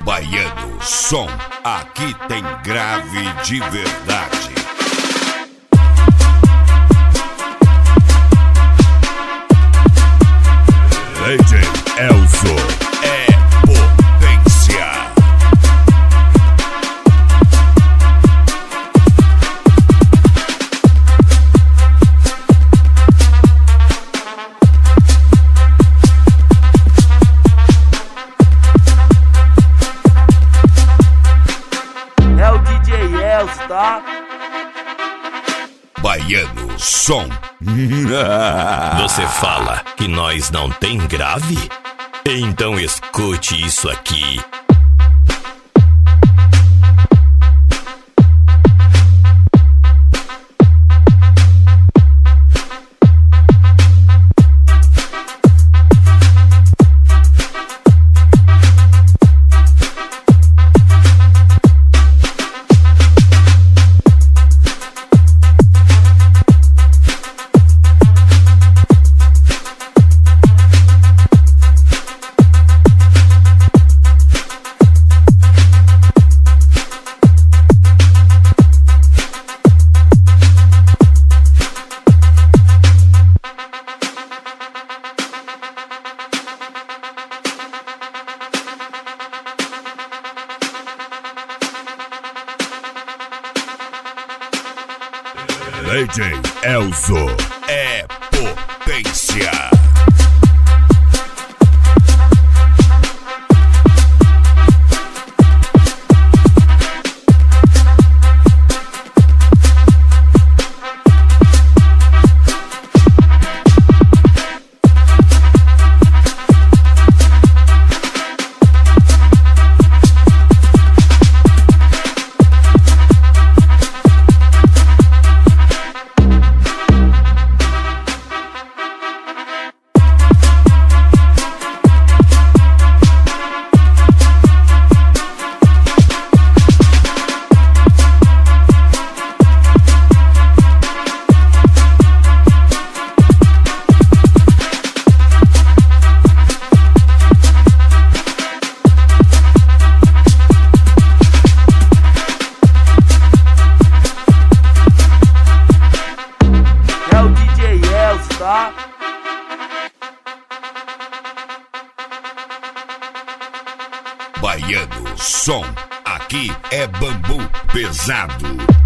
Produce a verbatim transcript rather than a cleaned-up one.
Baiano Som, aqui tem grave de verdade. D J Elzo é potência. É o D J Elzo, tá? Baiano Som. Você fala que nós não tem grave? Então escute isso aqui. D J Elzo é potência. Tá? Baiano Som, aqui é bambu pesado.